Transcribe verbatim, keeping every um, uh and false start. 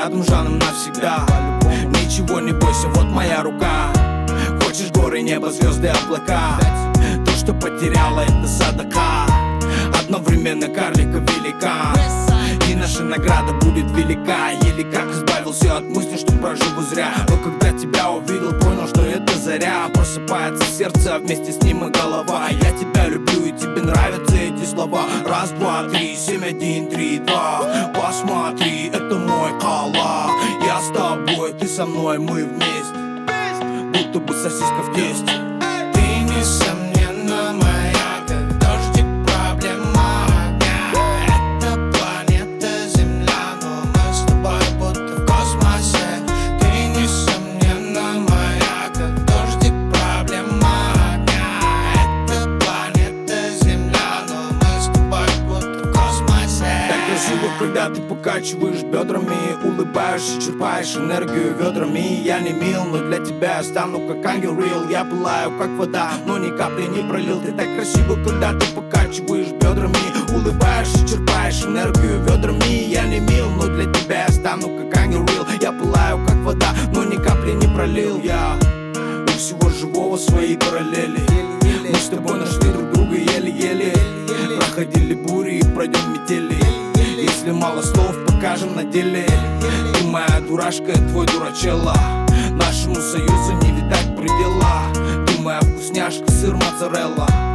рядом, жаном навсегда. Ничего не бойся, вот моя рука. Хочешь горы, небо, звезды, облака. То, что потеряла, это садака. Одновременно карлика велика, и наша награда будет велика. Еле как избавился от мысли, что проживу зря. Но когда тебя увидел, понял, что это заря. Просыпается сердце, а вместе с ним и голова. Я тебя люблю, и тебе нравятся эти слова. Раз, два, три, семь, один, три, два. Посмотри, это мой Кала. Я с тобой, ты со мной, мы вместе, будто бы сосиска в тесте. Ты несомненно моя, как дождик, проблема огня. Это планета Земля, но мы с тобой будто в космосе. Ты несомненно моя, как дождик, проблема огня. Это планета Земля, но мы с тобой будто в космосе. Так красиво, когда ты покачиваешь бедрами, улыбаешься, черпаешь энергию ведрами. Я не мил, но для тебя я стану как ангел real. Я пылаю, как вода, но ни капли не пролил. Ты так красиво, когда ты покачиваешь бедрами, улыбаешься, черпаешь энергию ведрами. Я не мил, но для тебя я стану как ангел real. Я пылаю, как вода, но ни капли не пролил. Я у всего живого свои параллели. Мы с тобой нашли друг друга еле-еле. Проходили бури и пройдем метели. Если мало слов, покажем на деле. Ты моя дурашка, я твой дурачелла. Нашему союзу не видать предела. Ты моя вкусняшка, сыр моцарелла.